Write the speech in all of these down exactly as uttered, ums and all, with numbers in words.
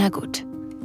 Na gut.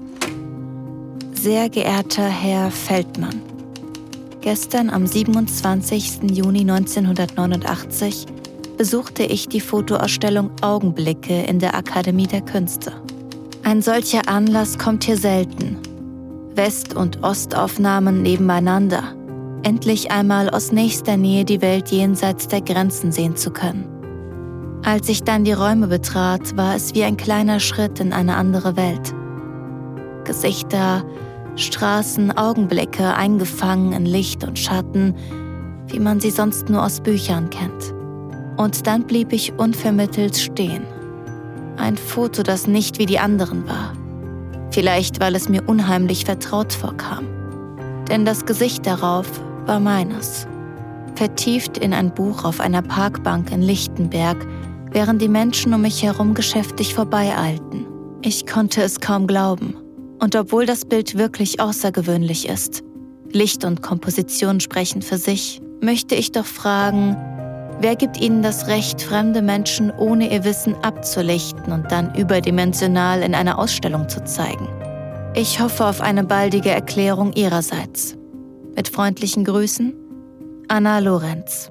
Sehr geehrter Herr Feldmann, gestern am siebenundzwanzigsten Juni neunzehnhundertneunundachtzig besuchte ich die Fotoausstellung Augenblicke in der Akademie der Künste. Ein solcher Anlass kommt hier selten. West- und Ostaufnahmen nebeneinander. Endlich einmal aus nächster Nähe die Welt jenseits der Grenzen sehen zu können. Als ich dann die Räume betrat, war es wie ein kleiner Schritt in eine andere Welt. Gesichter, Straßen, Augenblicke eingefangen in Licht und Schatten, wie man sie sonst nur aus Büchern kennt. Und dann blieb ich unvermittelt stehen. Ein Foto, das nicht wie die anderen war. Vielleicht, weil es mir unheimlich vertraut vorkam. Denn das Gesicht darauf war meines. Vertieft in ein Buch auf einer Parkbank in Lichtenberg, während die Menschen um mich herum geschäftig vorbeieilten. Ich konnte es kaum glauben. Und obwohl das Bild wirklich außergewöhnlich ist, Licht und Komposition sprechen für sich, möchte ich doch fragen, wer gibt Ihnen das Recht, fremde Menschen ohne ihr Wissen abzulichten und dann überdimensional in einer Ausstellung zu zeigen? Ich hoffe auf eine baldige Erklärung Ihrerseits. Mit freundlichen Grüßen, Anna Lorenz.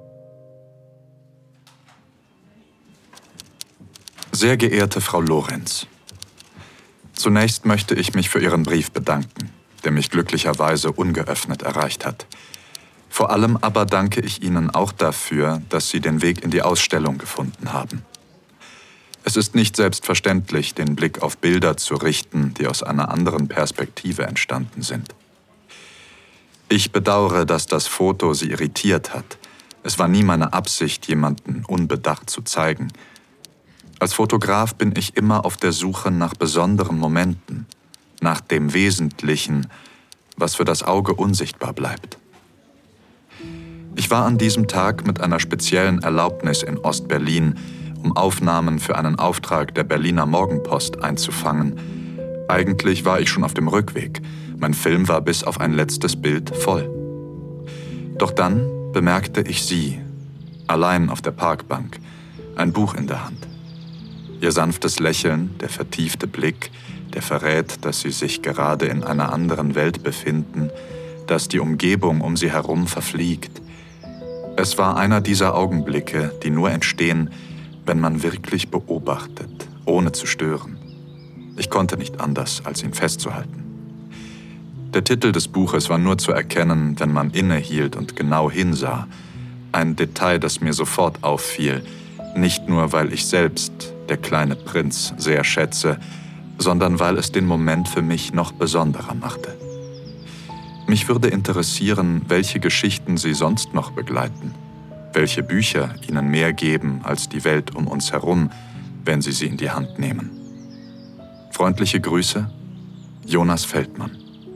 Sehr geehrte Frau Lorenz, zunächst möchte ich mich für Ihren Brief bedanken, der mich glücklicherweise ungeöffnet erreicht hat. Vor allem aber danke ich Ihnen auch dafür, dass Sie den Weg in die Ausstellung gefunden haben. Es ist nicht selbstverständlich, den Blick auf Bilder zu richten, die aus einer anderen Perspektive entstanden sind. Ich bedauere, dass das Foto Sie irritiert hat. Es war nie meine Absicht, jemanden unbedacht zu zeigen. Als Fotograf bin ich immer auf der Suche nach besonderen Momenten, nach dem Wesentlichen, was für das Auge unsichtbar bleibt. Ich war an diesem Tag mit einer speziellen Erlaubnis in Ost-Berlin, um Aufnahmen für einen Auftrag der Berliner Morgenpost einzufangen. Eigentlich war ich schon auf dem Rückweg. Mein Film war bis auf ein letztes Bild voll. Doch dann bemerkte ich sie, allein auf der Parkbank, ein Buch in der Hand. Ihr sanftes Lächeln, der vertiefte Blick, der verrät, dass sie sich gerade in einer anderen Welt befinden, dass die Umgebung um sie herum verfliegt. Es war einer dieser Augenblicke, die nur entstehen, wenn man wirklich beobachtet, ohne zu stören. Ich konnte nicht anders, als ihn festzuhalten. Der Titel des Buches war nur zu erkennen, wenn man innehielt und genau hinsah. Ein Detail, das mir sofort auffiel, nicht nur, weil ich selbst, der kleine Prinz, sehr schätze, sondern weil es den Moment für mich noch besonderer machte. Mich würde interessieren, welche Geschichten Sie sonst noch begleiten, welche Bücher Ihnen mehr geben als die Welt um uns herum, wenn Sie sie in die Hand nehmen. Freundliche Grüße, Jonas Feldmann.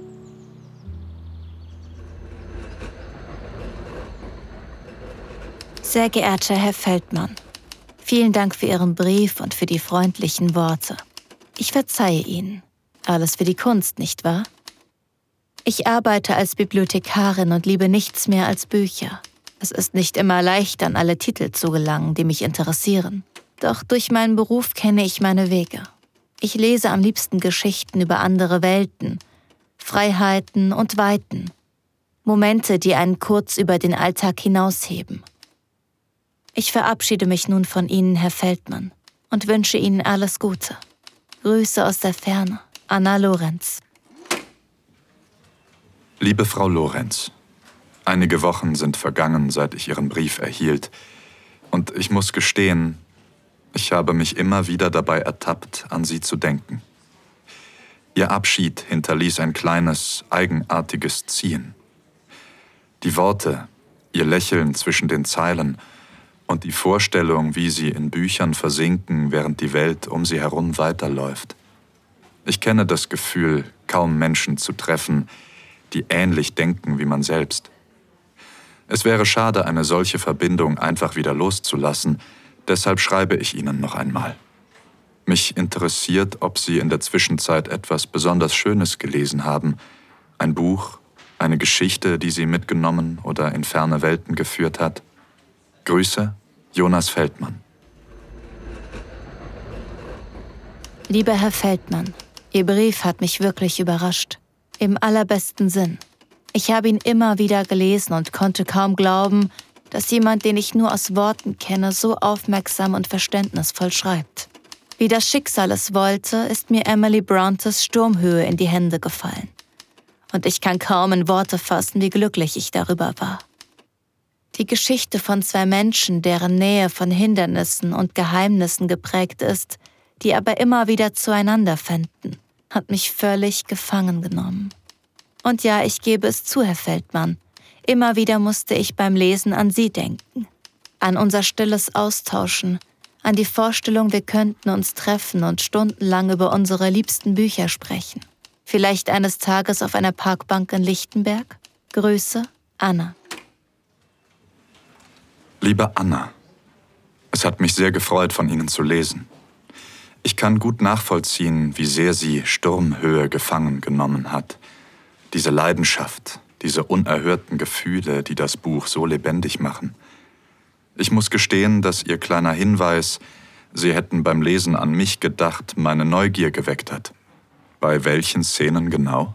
Sehr geehrter Herr Feldmann, vielen Dank für Ihren Brief und für die freundlichen Worte. Ich verzeihe Ihnen. Alles für die Kunst, nicht wahr? Ich arbeite als Bibliothekarin und liebe nichts mehr als Bücher. Es ist nicht immer leicht, an alle Titel zu gelangen, die mich interessieren. Doch durch meinen Beruf kenne ich meine Wege. Ich lese am liebsten Geschichten über andere Welten, Freiheiten und Weiten. Momente, die einen kurz über den Alltag hinausheben. Ich verabschiede mich nun von Ihnen, Herr Feldmann, und wünsche Ihnen alles Gute. Grüße aus der Ferne, Anna Lorenz. Liebe Frau Lorenz, einige Wochen sind vergangen, seit ich Ihren Brief erhielt. Und ich muss gestehen, ich habe mich immer wieder dabei ertappt, an Sie zu denken. Ihr Abschied hinterließ ein kleines, eigenartiges Ziehen. Die Worte, Ihr Lächeln zwischen den Zeilen und die Vorstellung, wie Sie in Büchern versinken, während die Welt um Sie herum weiterläuft. Ich kenne das Gefühl, kaum Menschen zu treffen, die ähnlich denken wie man selbst. Es wäre schade, eine solche Verbindung einfach wieder loszulassen, deshalb schreibe ich Ihnen noch einmal. Mich interessiert, ob Sie in der Zwischenzeit etwas besonders Schönes gelesen haben, ein Buch, eine Geschichte, die Sie mitgenommen oder in ferne Welten geführt hat. Grüße, Jonas Feldmann. Lieber Herr Feldmann, Ihr Brief hat mich wirklich überrascht. Im allerbesten Sinn. Ich habe ihn immer wieder gelesen und konnte kaum glauben, dass jemand, den ich nur aus Worten kenne, so aufmerksam und verständnisvoll schreibt. Wie das Schicksal es wollte, ist mir Emily Brontes Sturmhöhe in die Hände gefallen. Und ich kann kaum in Worte fassen, wie glücklich ich darüber war. Die Geschichte von zwei Menschen, deren Nähe von Hindernissen und Geheimnissen geprägt ist, die aber immer wieder zueinander fänden, hat mich völlig gefangen genommen. Und ja, ich gebe es zu, Herr Feldmann, immer wieder musste ich beim Lesen an Sie denken, an unser stilles Austauschen, an die Vorstellung, wir könnten uns treffen und stundenlang über unsere liebsten Bücher sprechen. Vielleicht eines Tages auf einer Parkbank in Lichtenberg? Grüße, Anna. Liebe Anna, es hat mich sehr gefreut, von Ihnen zu lesen. Ich kann gut nachvollziehen, wie sehr Sie Sturmhöhe gefangen genommen hat. Diese Leidenschaft, diese unerhörten Gefühle, die das Buch so lebendig machen. Ich muss gestehen, dass Ihr kleiner Hinweis, Sie hätten beim Lesen an mich gedacht, meine Neugier geweckt hat. Bei welchen Szenen genau?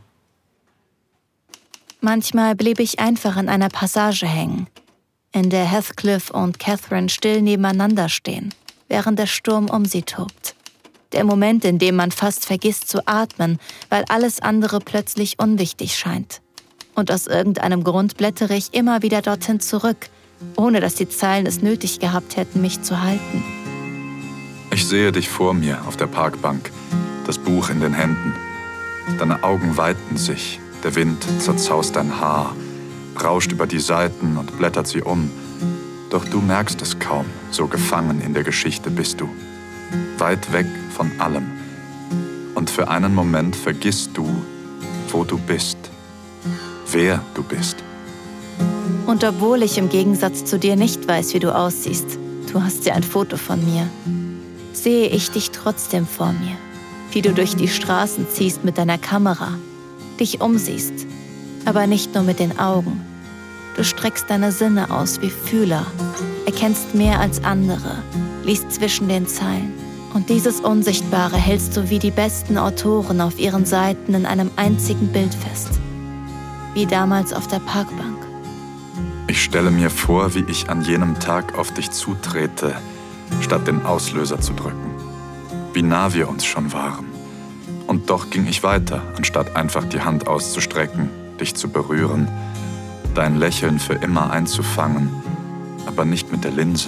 Manchmal blieb ich einfach in einer Passage hängen, in der Heathcliff und Catherine still nebeneinander stehen, während der Sturm um sie tobt. Der Moment, in dem man fast vergisst zu atmen, weil alles andere plötzlich unwichtig scheint. Und aus irgendeinem Grund blättere ich immer wieder dorthin zurück, ohne dass die Zeilen es nötig gehabt hätten, mich zu halten. Ich sehe dich vor mir auf der Parkbank, das Buch in den Händen. Deine Augen weiten sich, der Wind zerzaust dein Haar, rauscht über die Seiten und blättert sie um. Doch du merkst es kaum, so gefangen in der Geschichte bist du. Weit weg von allem. Und für einen Moment vergisst du, wo du bist, wer du bist. Und obwohl ich im Gegensatz zu dir nicht weiß, wie du aussiehst, du hast ja ein Foto von mir, sehe ich dich trotzdem vor mir, wie du durch die Straßen ziehst mit deiner Kamera, dich umsiehst, aber nicht nur mit den Augen. Du streckst deine Sinne aus wie Fühler, erkennst mehr als andere, liest zwischen den Zeilen. Und dieses Unsichtbare hältst du wie die besten Autoren auf ihren Seiten in einem einzigen Bild fest. Wie damals auf der Parkbank. Ich stelle mir vor, wie ich an jenem Tag auf dich zutrete, statt den Auslöser zu drücken. Wie nah wir uns schon waren. Und doch ging ich weiter, anstatt einfach die Hand auszustrecken, dich zu berühren, dein Lächeln für immer einzufangen, aber nicht mit der Linse.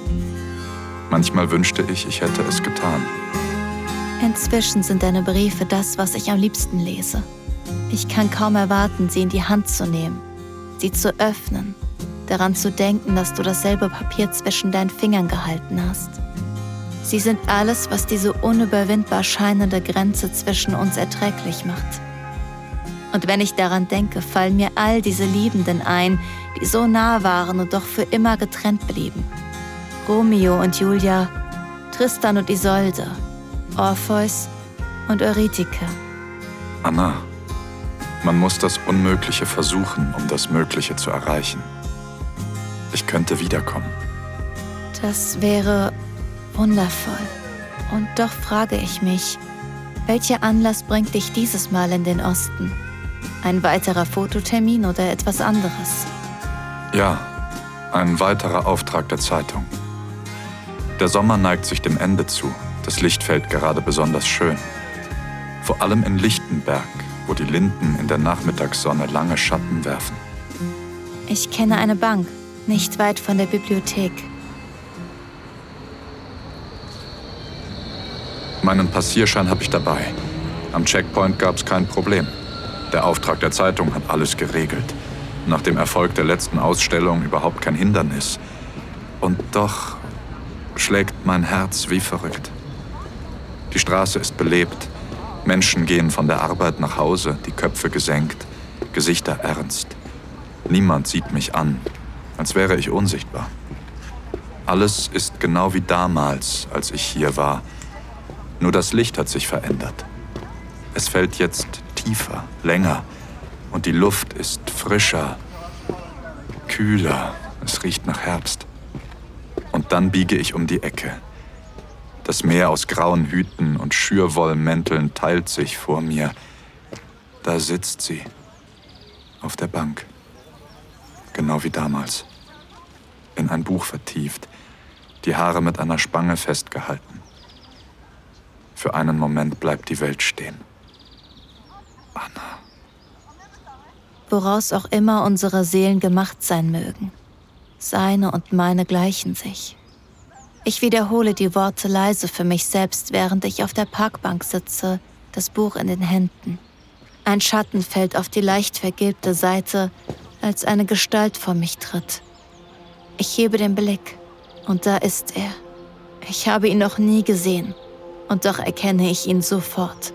Manchmal wünschte ich, ich hätte es getan. Inzwischen sind deine Briefe das, was ich am liebsten lese. Ich kann kaum erwarten, sie in die Hand zu nehmen, sie zu öffnen, daran zu denken, dass du dasselbe Papier zwischen deinen Fingern gehalten hast. Sie sind alles, was diese unüberwindbar scheinende Grenze zwischen uns erträglich macht. Und wenn ich daran denke, fallen mir all diese Liebenden ein, die so nah waren und doch für immer getrennt blieben. Romeo und Julia, Tristan und Isolde, Orpheus und Eurydice. Anna, man muss das Unmögliche versuchen, um das Mögliche zu erreichen. Ich könnte wiederkommen. Das wäre wundervoll. Und doch frage ich mich, welcher Anlass bringt dich dieses Mal in den Osten? Ein weiterer Fototermin oder etwas anderes? Ja, ein weiterer Auftrag der Zeitung. Der Sommer neigt sich dem Ende zu. Das Licht fällt gerade besonders schön. Vor allem in Lichtenberg, wo die Linden in der Nachmittagssonne lange Schatten werfen. Ich kenne eine Bank, nicht weit von der Bibliothek. Meinen Passierschein habe ich dabei. Am Checkpoint gab es kein Problem. Der Auftrag der Zeitung hat alles geregelt. Nach dem Erfolg der letzten Ausstellung überhaupt kein Hindernis. Und doch schlägt mein Herz wie verrückt. Die Straße ist belebt. Menschen gehen von der Arbeit nach Hause, die Köpfe gesenkt, Gesichter ernst. Niemand sieht mich an, als wäre ich unsichtbar. Alles ist genau wie damals, als ich hier war. Nur das Licht hat sich verändert. Es fällt jetzt tiefer, länger und die Luft ist frischer, kühler. Es riecht nach Herbst. Und dann biege ich um die Ecke. Das Meer aus grauen Hüten und Schürwollmänteln teilt sich vor mir. Da sitzt sie, auf der Bank, genau wie damals, in ein Buch vertieft, die Haare mit einer Spange festgehalten. Für einen Moment bleibt die Welt stehen. Anna. Woraus auch immer unsere Seelen gemacht sein mögen, seine und meine gleichen sich. Ich wiederhole die Worte leise für mich selbst, während ich auf der Parkbank sitze, das Buch in den Händen. Ein Schatten fällt auf die leicht vergilbte Seite, als eine Gestalt vor mich tritt. Ich hebe den Blick, und da ist er. Ich habe ihn noch nie gesehen, und doch erkenne ich ihn sofort.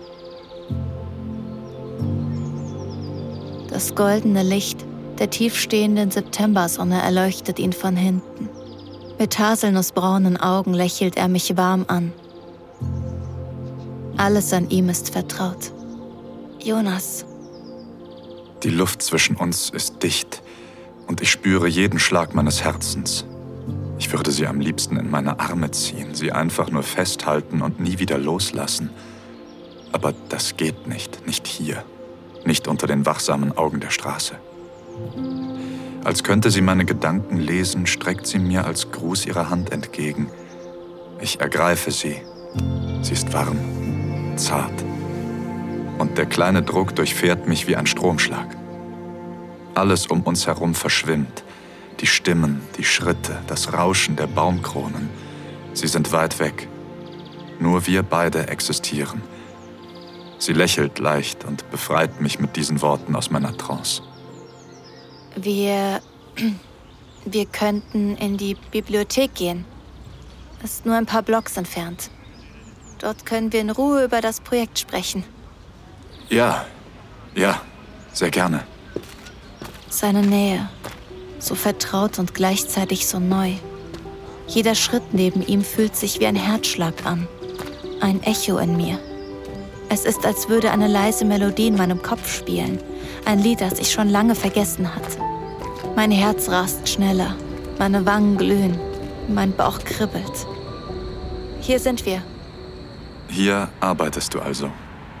Das goldene Licht der tiefstehenden Septembersonne erleuchtet ihn von hinten. Mit haselnussbraunen Augen lächelt er mich warm an. Alles an ihm ist vertraut. Jonas. Die Luft zwischen uns ist dicht und ich spüre jeden Schlag meines Herzens. Ich würde sie am liebsten in meine Arme ziehen, sie einfach nur festhalten und nie wieder loslassen. Aber das geht nicht, nicht hier, nicht unter den wachsamen Augen der Straße. Als könnte sie meine Gedanken lesen, streckt sie mir als Gruß ihre Hand entgegen. Ich ergreife sie. Sie ist warm, zart. Und der kleine Druck durchfährt mich wie ein Stromschlag. Alles um uns herum verschwimmt. Die Stimmen, die Schritte, das Rauschen der Baumkronen. Sie sind weit weg. Nur wir beide existieren. Sie lächelt leicht und befreit mich mit diesen Worten aus meiner Trance. Wir... wir könnten in die Bibliothek gehen. Ist nur ein paar Blocks entfernt. Dort können wir in Ruhe über das Projekt sprechen. Ja, ja, sehr gerne. Seine Nähe, so vertraut und gleichzeitig so neu. Jeder Schritt neben ihm fühlt sich wie ein Herzschlag an. Ein Echo in mir. Es ist, als würde eine leise Melodie in meinem Kopf spielen. Ein Lied, das ich schon lange vergessen hatte. Mein Herz rast schneller, meine Wangen glühen, mein Bauch kribbelt. Hier sind wir. Hier arbeitest du also?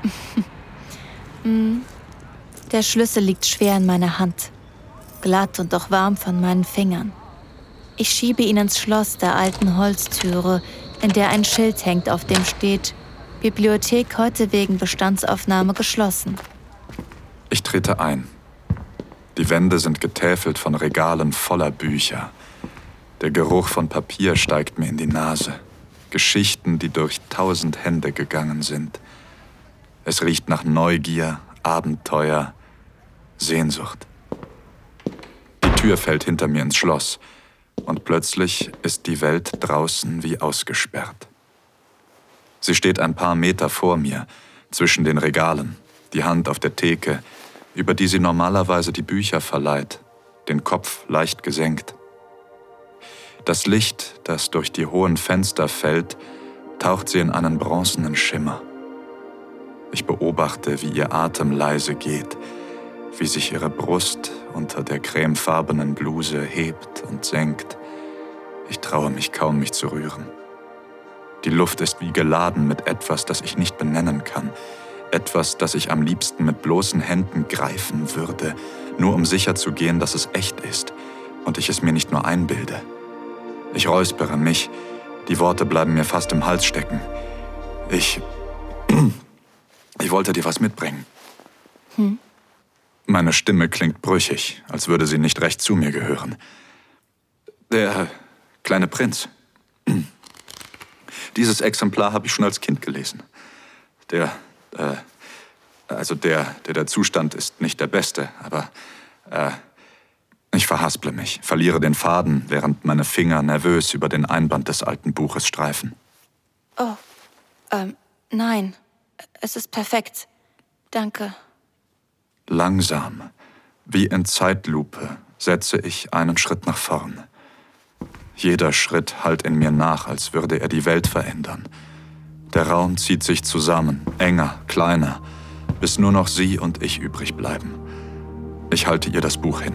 mm. Der Schlüssel liegt schwer in meiner Hand, glatt und doch warm von meinen Fingern. Ich schiebe ihn ins Schloss der alten Holztüre, in der ein Schild hängt, auf dem steht: Bibliothek heute wegen Bestandsaufnahme geschlossen. Ich trete ein. Die Wände sind getäfelt von Regalen voller Bücher. Der Geruch von Papier steigt mir in die Nase. Geschichten, die durch tausend Hände gegangen sind. Es riecht nach Neugier, Abenteuer, Sehnsucht. Die Tür fällt hinter mir ins Schloss und plötzlich ist die Welt draußen wie ausgesperrt. Sie steht ein paar Meter vor mir, zwischen den Regalen, die Hand auf der Theke, über die sie normalerweise die Bücher verleiht, den Kopf leicht gesenkt. Das Licht, das durch die hohen Fenster fällt, taucht sie in einen bronzenen Schimmer. Ich beobachte, wie ihr Atem leise geht, wie sich ihre Brust unter der cremefarbenen Bluse hebt und senkt. Ich traue mich kaum, mich zu rühren. Die Luft ist wie geladen mit etwas, das ich nicht benennen kann. Etwas, das ich am liebsten mit bloßen Händen greifen würde, nur um sicherzugehen, dass es echt ist und ich es mir nicht nur einbilde. Ich räuspere mich, die Worte bleiben mir fast im Hals stecken. Ich... Ich wollte dir was mitbringen. Hm? Meine Stimme klingt brüchig, als würde sie nicht recht zu mir gehören. Der kleine Prinz. Dieses Exemplar habe ich schon als Kind gelesen. Der, äh, also der, der, der Zustand ist nicht der beste, aber, äh, ich verhasple mich, verliere den Faden, während meine Finger nervös über den Einband des alten Buches streifen. Oh, ähm, nein. Es ist perfekt. Danke. Langsam, wie in Zeitlupe, setze ich einen Schritt nach vorn. Jeder Schritt hallt in mir nach, als würde er die Welt verändern. Der Raum zieht sich zusammen, enger, kleiner, bis nur noch sie und ich übrig bleiben. Ich halte ihr das Buch hin.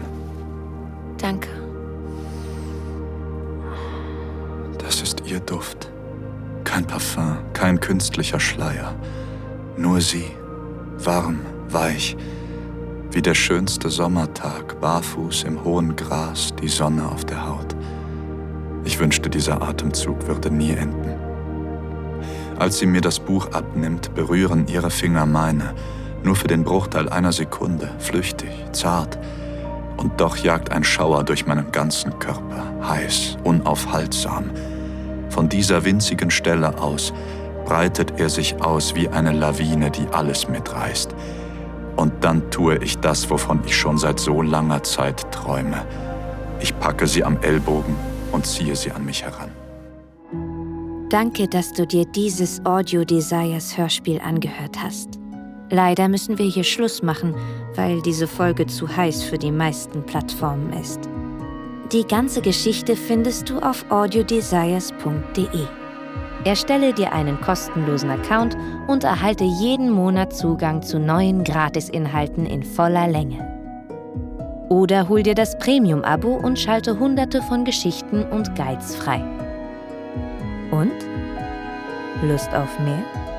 Danke. Das ist ihr Duft. Kein Parfum, kein künstlicher Schleier. Nur sie, warm, weich, wie der schönste Sommertag, barfuß im hohen Gras, die Sonne auf der Haut. Ich wünschte, dieser Atemzug würde nie enden. Als sie mir das Buch abnimmt, berühren ihre Finger meine, nur für den Bruchteil einer Sekunde, flüchtig, zart. Und doch jagt ein Schauer durch meinen ganzen Körper, heiß, unaufhaltsam. Von dieser winzigen Stelle aus breitet er sich aus wie eine Lawine, die alles mitreißt. Und dann tue ich das, wovon ich schon seit so langer Zeit träume. Ich packe sie am Ellbogen und ziehe sie an mich heran. Danke, dass du dir dieses Audio Desires Hörspiel angehört hast. Leider müssen wir hier Schluss machen, weil diese Folge zu heiß für die meisten Plattformen ist. Die ganze Geschichte findest du auf audiodesires punkt de. Erstelle dir einen kostenlosen Account und erhalte jeden Monat Zugang zu neuen Gratisinhalten in voller Länge. Oder hol dir das Premium-Abo und schalte hunderte von Geschichten und Guides frei. Und? Lust auf mehr?